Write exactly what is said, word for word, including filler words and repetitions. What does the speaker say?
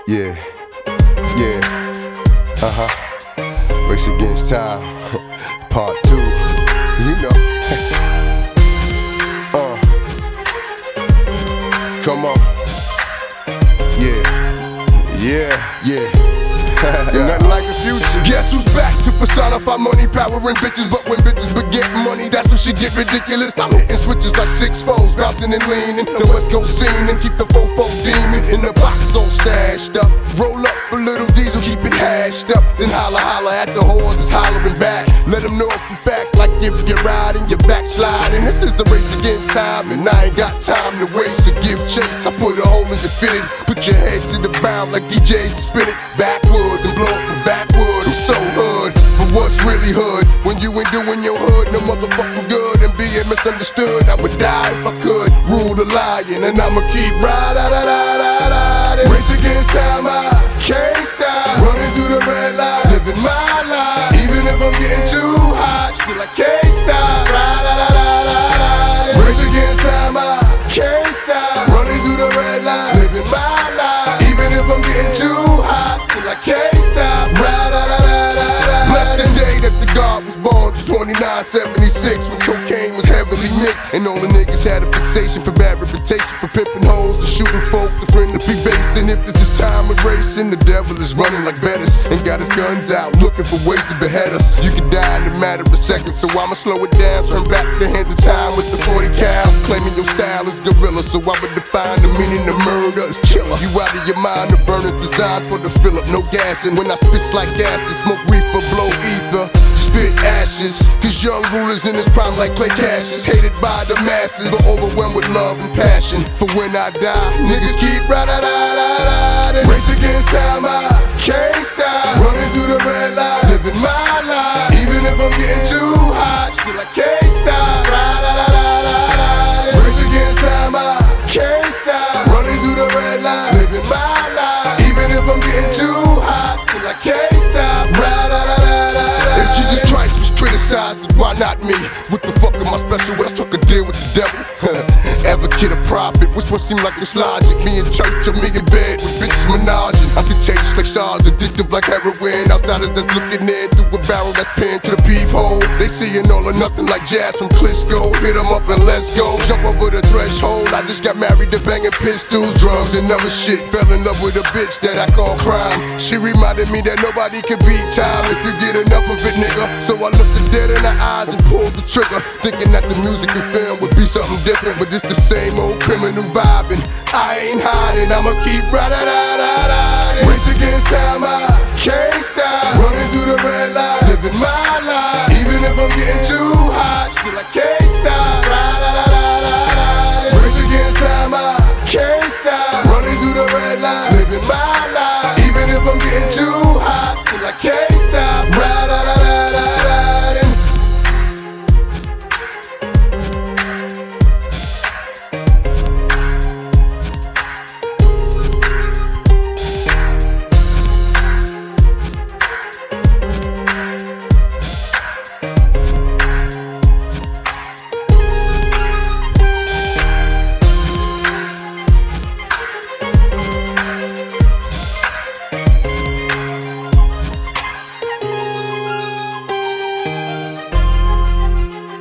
Yeah, yeah, uh-huh. Race Against Time, part two, you know. uh, Come on. Yeah, yeah, yeah. Ain't nothing like the future. Guess who's back to personify money, power, and bitches? But when bitches beget money, that's when she get ridiculous. I'm hitting switches like six foes, bouncing and leaning. The West Coast scene and keep the fofo demon in the box all stashed up. Roll up a little diesel, keep it hashed up. Then holla holla at the whores that's hollering back. Let them know a few facts like if you're riding, you're backsliding. This is the race against time, and I ain't got time to waste or give chase. I put a hole in your fitted, put your head to the ground like D Js and spin it backwards and blow up from backwood. I'm so hood, but what's really hood? When you ain't doing your hood, no motherfucking good. And being misunderstood, I would die if I could. Rule the lion, and I'ma keep riding, riding, riding. Race against time, I can't stop. Running through the red light, living my life. Even if I'm getting too hot, still I can't stop. Riding, riding, riding. Race against time, I can't stop. Running through the red light, living my life. Even if I'm getting too hot, still I can't stop. Riding, riding, riding. Bless the day that the God was born to twenty-nine seventy-six, when cocaine was heavily mixed, and all the niggas had a fixation for bad reputation, for pimping hoes and shooting folk to friend to be basing. If this is time of racing, the devil is running like Bettis and got his guns out, looking for ways to behead us. You could die in a matter of seconds, so I'ma slow it down, turn back the hands of time with the forty cal. Claiming your style is gorilla, so I would define the meaning of murder as killer. You out of your mind, the burner's designed for the fill up, no gas. And when I spit like acid, smoke reefer, blow ether, spit ashes. Cause young rulers in his prime like Clay Cassius, hated by the masses, but overwhelmed with love and passion. For when I die, niggas keep riding, riding, riding. Race against time, I can't stop. Running through the red light, living my life. Even if I'm getting too hot, still I can't stop. Riding, riding, riding. Race against time, I can't stop. Running through the red light, living my life. Even if I'm getting too hot, still I can't stop. Riding, riding, riding. If Jesus Christ was criticized, then why not me? What the fuck am I special when I struck a deal with the devil? Advocate, a prophet, which one seem like it's logic? Me in church or me in bed with bitches menaging. I'm contagious like SARS, addictive like heroin. Outsiders that's looking in through a barrel that's pinned to the peephole. They seeing all or nothing like jazz from Clisco. Hit 'em up and let's go. Jump over the threshold. I just got married to banging pistols, drugs and other shit. Fell in love with a bitch that I call crime. She reminded me that nobody can beat time if you get enough of it, nigga. So I looked her dead in the eyes and pulled the trigger, thinking that the music and film would be something different, but it's the same old criminal vibing. I ain't hiding, I'ma keep riding, riding, riding. Race against time, I can't stop. Running through the red light, living my life. Even if I'm getting too hot, still I can't stop. Riding, riding.